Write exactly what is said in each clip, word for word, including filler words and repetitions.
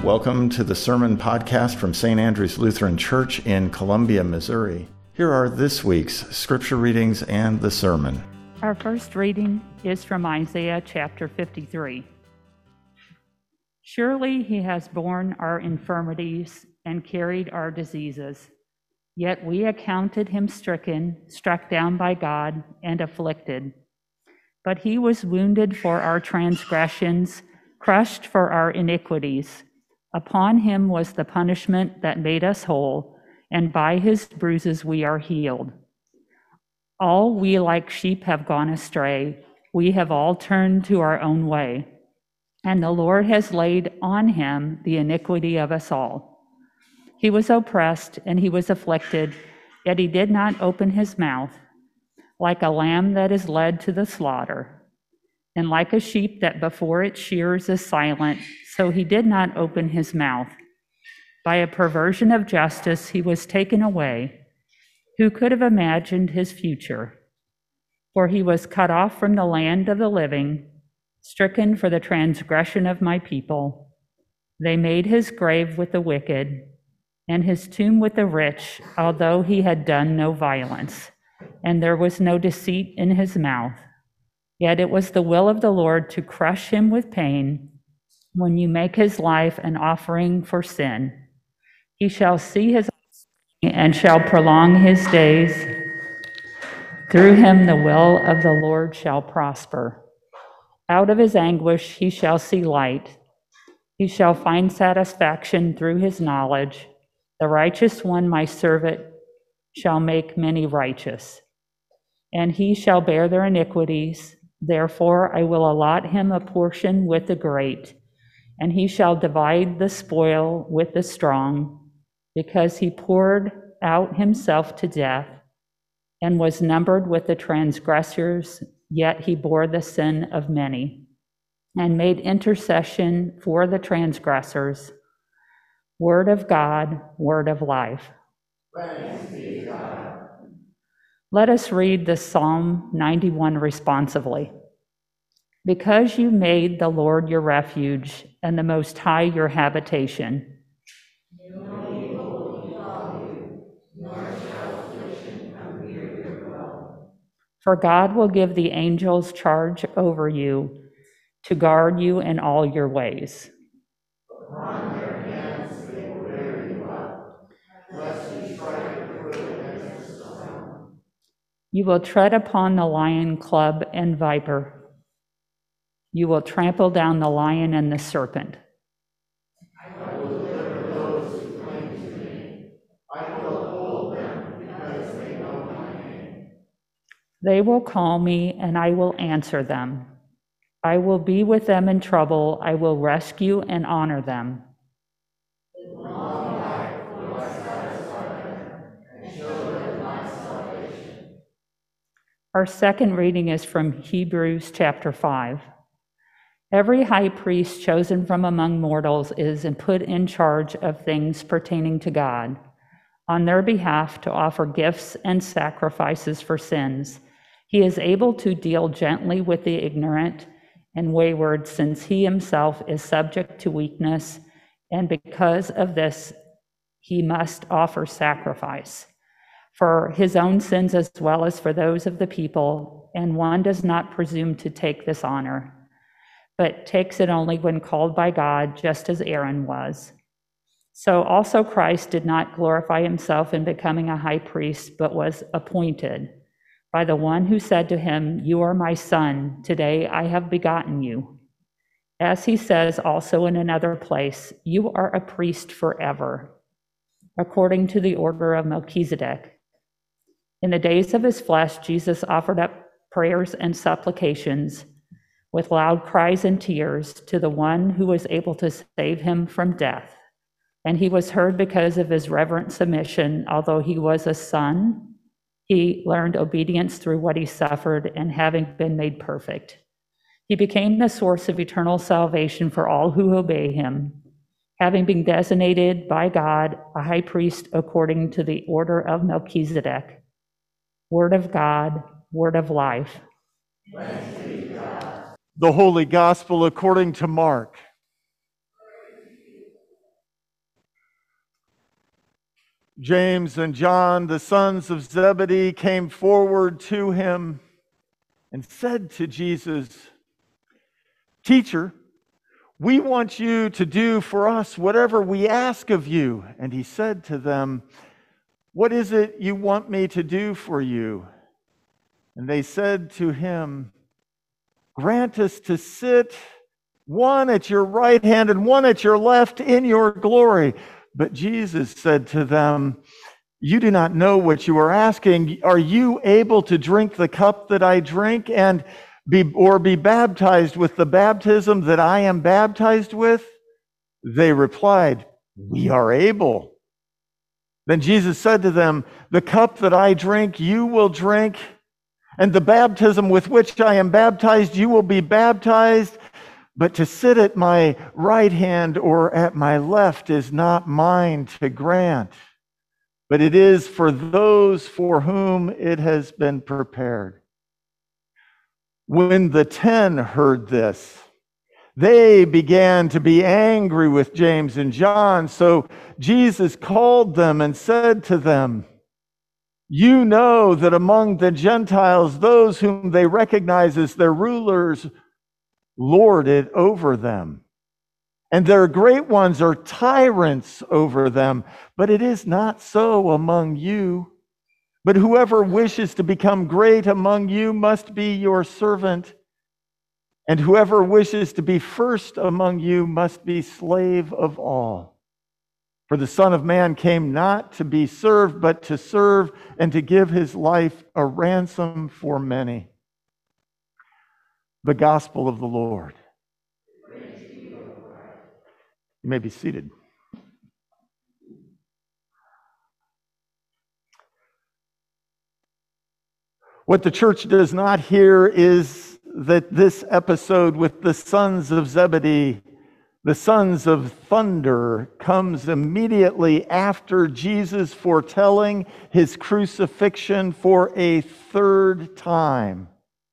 Welcome to the Sermon Podcast from Saint Andrew's Lutheran Church in Columbia, Missouri. Here are this week's scripture readings and the sermon. Our first reading is from Isaiah chapter fifty-three. Surely he has borne our infirmities and carried our diseases. Yet we accounted him stricken, struck down by God, and afflicted. But he was wounded for our transgressions, crushed for our iniquities. Upon him was the punishment that made us whole, and by his bruises we are healed. All we like sheep have gone astray. We have all turned to our own way. And the Lord has laid on him the iniquity of us all. He was oppressed and he was afflicted, yet he did not open his mouth. Like a lamb that is led to the slaughter, and like a sheep that before its shears is silent, so he did not open his mouth. By a perversion of justice he was taken away. Who could have imagined his future? For he was cut off from the land of the living, stricken for the transgression of my people. They made his grave with the wicked, and his tomb with the rich, although he had done no violence, and there was no deceit in his mouth. Yet it was the will of the Lord to crush him with pain. When you make his life an offering for sin, he shall see his and shall prolong his days. Through him the will of the Lord shall prosper. Out of his anguish he shall see light. He shall find satisfaction through his knowledge. The righteous one, my servant, shall make many righteous, and he shall bear their iniquities. Therefore I will allot him a portion with the great, and he shall divide the spoil with the strong, because he poured out himself to death and was numbered with the transgressors, yet he bore the sin of many and made intercession for the transgressors. Word of God, word of life. Thanks be to God. Let us read the Psalm ninety-one responsively. Because you made the Lord your refuge and the Most High your habitation. No evil will befall you, nor shall affliction come near your dwelling. For God will give the angels charge over you to guard you in all your ways. Upon their hands they will bear you up, lest you strike your foot against a stone. You will tread upon the lion club and viper. You will trample down the lion and the serpent. I will deliver those who cling to me. I will uphold them because they know my name. They will call me and I will answer them. I will be with them in trouble. I will rescue and honor them. With long life will I satisfy them and show them my salvation. Our second reading is from Hebrews chapter five. Every high priest chosen from among mortals is put in charge of things pertaining to God, on their behalf to offer gifts and sacrifices for sins. He is able to deal gently with the ignorant and wayward, since he himself is subject to weakness, and because of this, he must offer sacrifice for his own sins as well as for those of the people, and one does not presume to take this honor, but takes it only when called by God, just as Aaron was. So also Christ did not glorify himself in becoming a high priest, but was appointed by the one who said to him, "You are my son, today I have begotten you." As he says also in another place, "You are a priest forever, according to the order of Melchizedek." In the days of his flesh, Jesus offered up prayers and supplications with loud cries and tears to the one who was able to save him from death. And he was heard because of his reverent submission. Although he was a son, he learned obedience through what he suffered, and having been made perfect, he became the source of eternal salvation for all who obey him, having been designated by God a high priest according to the order of Melchizedek. Word of God, word of life. Thanks be to God. The Holy Gospel according to Mark. James and John, the sons of Zebedee, came forward to him and said to Jesus, "Teacher, we want you to do for us whatever we ask of you." And he said to them, "What is it you want me to do for you?" And they said to him, "Grant us to sit one at your right hand and one at your left in your glory." But Jesus said to them, "You do not know what you are asking. Are you able to drink the cup that I drink and be or be baptized with the baptism that I am baptized with?" They replied, "We are able." Then Jesus said to them, "The cup that I drink, you will drink, and the baptism with which I am baptized, you will be baptized. But to sit at my right hand or at my left is not mine to grant, but it is for those for whom it has been prepared." When the ten heard this, they began to be angry with James and John. So Jesus called them and said to them, "You know that among the Gentiles, those whom they recognize as their rulers lord it over them, and their great ones are tyrants over them. But it is not so among you. But whoever wishes to become great among you must be your servant, and whoever wishes to be first among you must be slave of all. For the Son of Man came not to be served, but to serve and to give his life a ransom for many." The gospel of the Lord. You may be seated. What the church does not hear is that this episode with the sons of Zebedee, the sons of thunder, comes immediately after Jesus foretelling his crucifixion for a third time.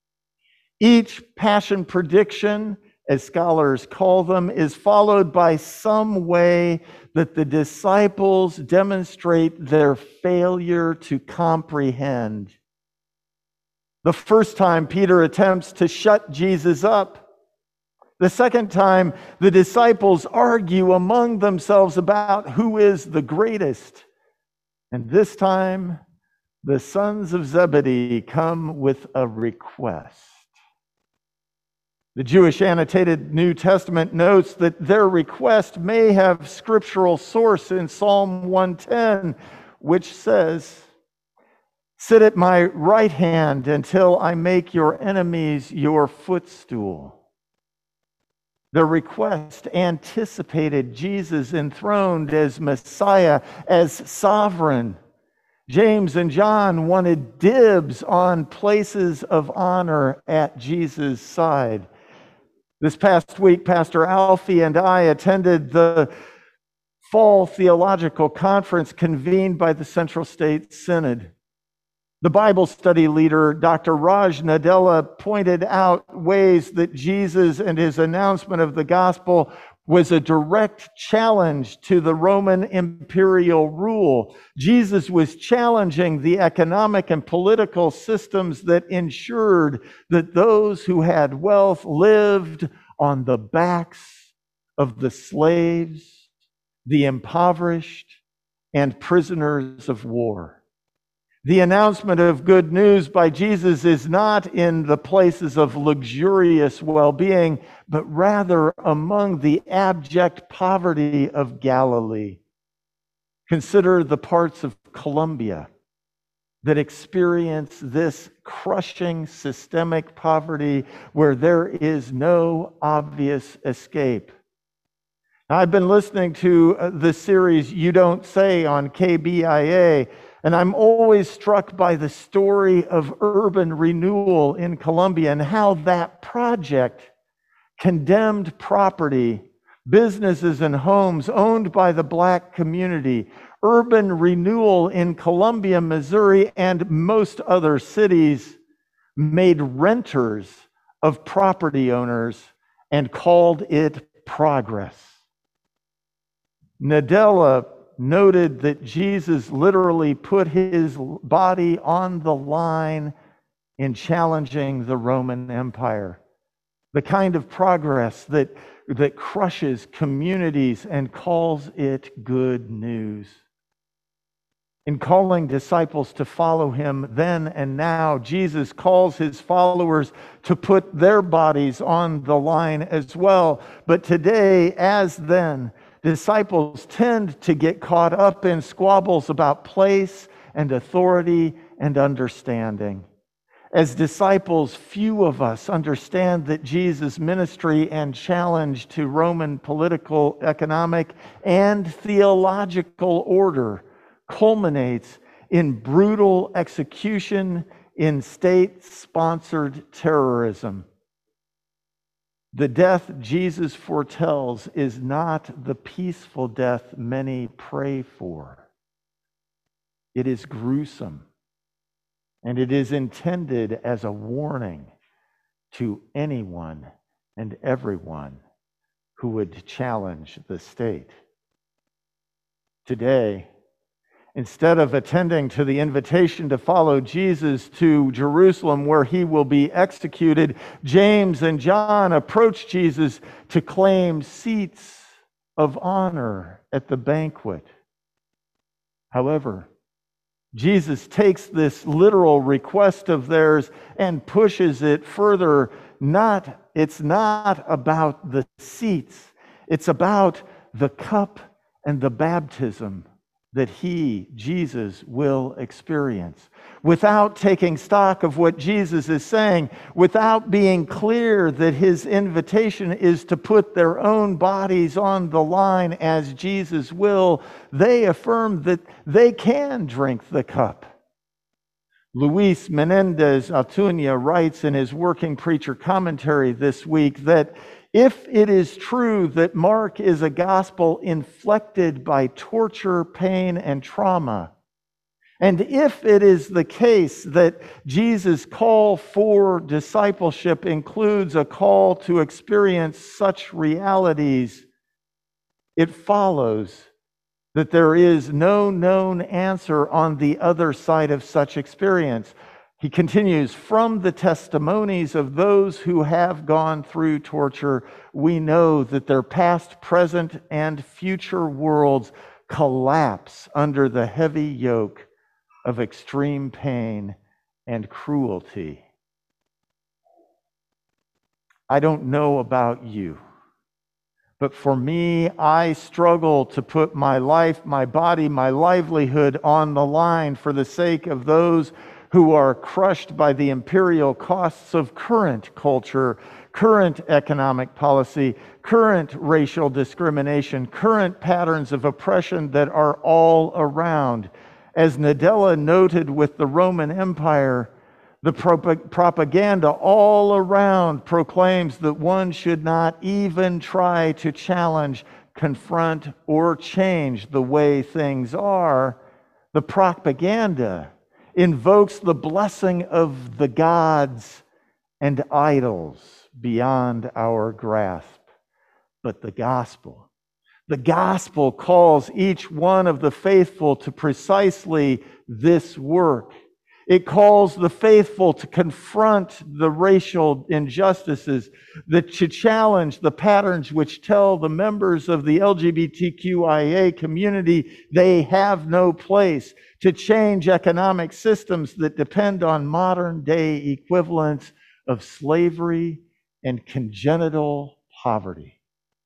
Each passion prediction, as scholars call them, is followed by some way that the disciples demonstrate their failure to comprehend. The first time, Peter attempts to shut Jesus up. The second time, the disciples argue among themselves about who is the greatest. And this time, the sons of Zebedee come with a request. The Jewish annotated New Testament notes that their request may have scriptural source in Psalm one ten, which says, "Sit at my right hand until I make your enemies your footstool." Their request anticipated Jesus enthroned as Messiah, as sovereign. James and John wanted dibs on places of honor at Jesus' side. This past week, Pastor Alfie and I attended the fall theological conference convened by the Central State Synod. The Bible study leader, Doctor Raj Nadella, pointed out ways that Jesus and his announcement of the gospel was a direct challenge to the Roman imperial rule. Jesus was challenging the economic and political systems that ensured that those who had wealth lived on the backs of the slaves, the impoverished, and prisoners of war. The announcement of good news by Jesus is not in the places of luxurious well-being, but rather among the abject poverty of Galilee. Consider the parts of Colombia that experience this crushing systemic poverty where there is no obvious escape. I've been listening to the series You Don't Say on K B I A, and I'm always struck by the story of urban renewal in Colombia and how that project condemned property, businesses and homes owned by the Black community. Urban renewal in Columbia, Missouri, and most other cities made renters of property owners and called it progress. Nadella noted that Jesus literally put his body on the line in challenging the Roman Empire. The kind of progress that, that crushes communities and calls it good news. In calling disciples to follow him then and now, Jesus calls his followers to put their bodies on the line as well. But today, as then, disciples tend to get caught up in squabbles about place and authority and understanding. As disciples, few of us understand that Jesus' ministry and challenge to Roman political, economic, and theological order culminates in brutal execution in state-sponsored terrorism. The death Jesus foretells is not the peaceful death many pray for. It is gruesome, and it is intended as a warning to anyone and everyone who would challenge the state. Today, instead of attending to the invitation to follow Jesus to Jerusalem where he will be executed, James and John approach Jesus to claim seats of honor at the banquet. However, Jesus takes this literal request of theirs and pushes it further. Not, it's not about the seats. It's about the cup and the baptism that he, Jesus, will experience. Without taking stock of what Jesus is saying, without being clear that his invitation is to put their own bodies on the line as Jesus will, they affirm that they can drink the cup. Luis Menendez Acuna writes in his Working Preacher commentary this week that if it is true that Mark is a gospel inflected by torture, pain, and trauma, and if it is the case that Jesus' call for discipleship includes a call to experience such realities, it follows that there is no known answer on the other side of such experience. He continues, from the testimonies of those who have gone through torture, we know that their past, present, and future worlds collapse under the heavy yoke of extreme pain and cruelty. I don't know about you, but for me, I struggle to put my life, my body, my livelihood on the line for the sake of those who are crushed by the imperial costs of current culture, current economic policy, current racial discrimination, current patterns of oppression that are all around. As Nadella noted with the Roman Empire, the prop- propaganda all around proclaims that one should not even try to challenge, confront, or change the way things are. The propaganda invokes the blessing of the gods and idols beyond our grasp. But the gospel, the gospel calls each one of the faithful to precisely this work. It calls the faithful to confront the racial injustices, that to challenge the patterns which tell the members of the L G B T Q I A community they have no place, to change economic systems that depend on modern day equivalents of slavery and congenital poverty.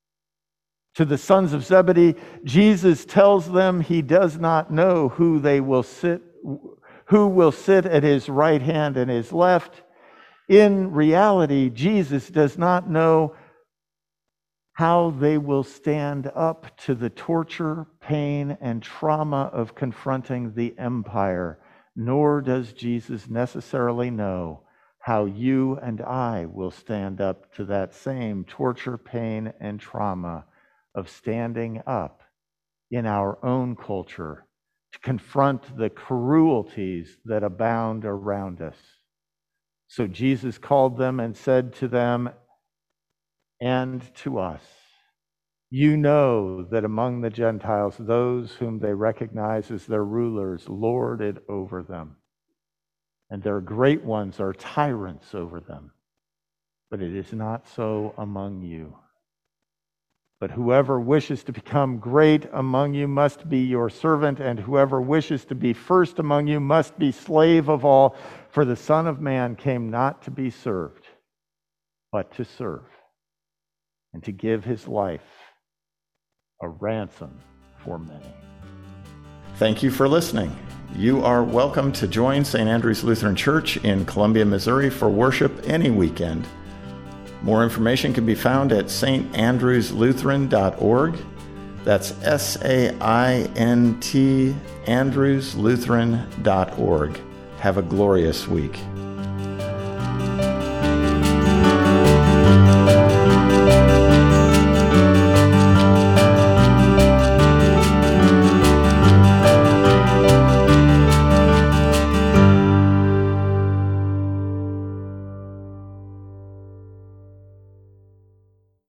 To the sons of Zebedee, Jesus tells them he does not know who they will sit who will sit at his right hand and his left. In reality, Jesus does not know how they will stand up to the torture, pain, and trauma of confronting the empire, nor does Jesus necessarily know how you and I will stand up to that same torture, pain, and trauma of standing up in our own culture to confront the cruelties that abound around us. So Jesus called them and said to them and to us, You know that among the Gentiles, those whom they recognize as their rulers lord it over them, and their great ones are tyrants over them. But it is not so among you. But whoever wishes to become great among you must be your servant, and whoever wishes to be first among you must be slave of all. For the Son of Man came not to be served, but to serve, and to give his life a ransom for many. Thank you for listening. You are welcome to join Saint Andrew's Lutheran Church in Columbia, Missouri for worship any weekend. More information can be found at s t andrews lutheran dot org. That's S A I N T andrews lutheran dot org. Have a glorious week.